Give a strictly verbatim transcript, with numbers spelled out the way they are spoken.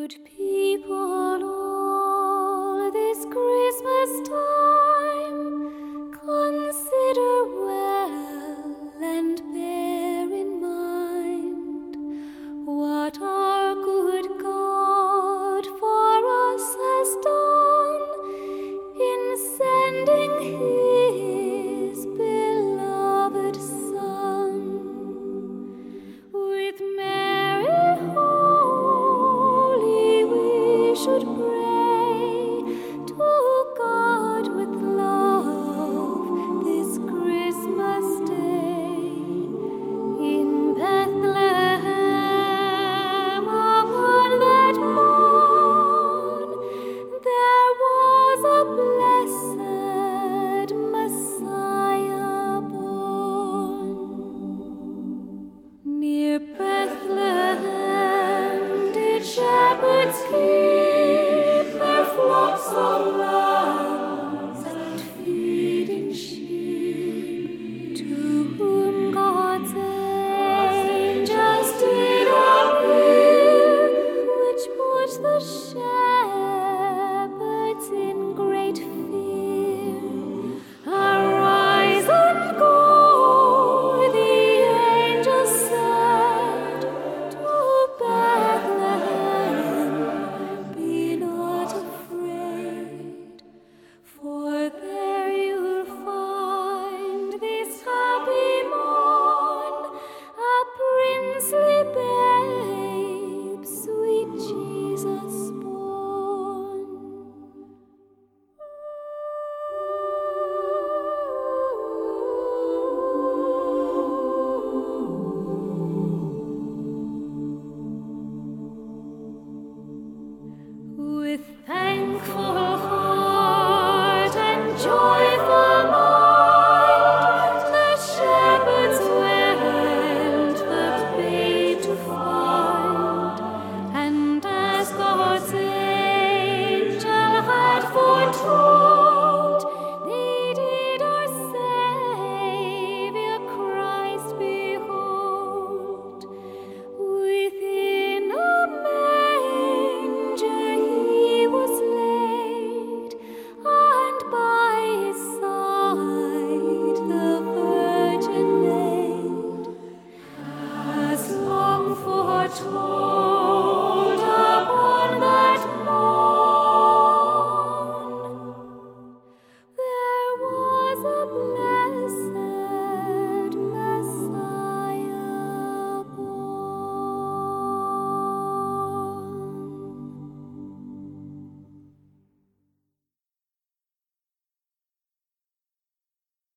Good people, all this Christmas time, consider well and bear in mind what our good God for us has done in sending His beloved Son. With Mary holy we should pray to God with love this Christmas day. In Bethlehem upon that morn there was a blessed Messiah born. Near Bethlehem did shepherds keep their flocks of